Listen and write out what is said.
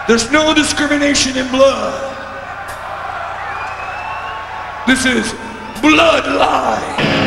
There's no discrimination in blood. This is Bloodline.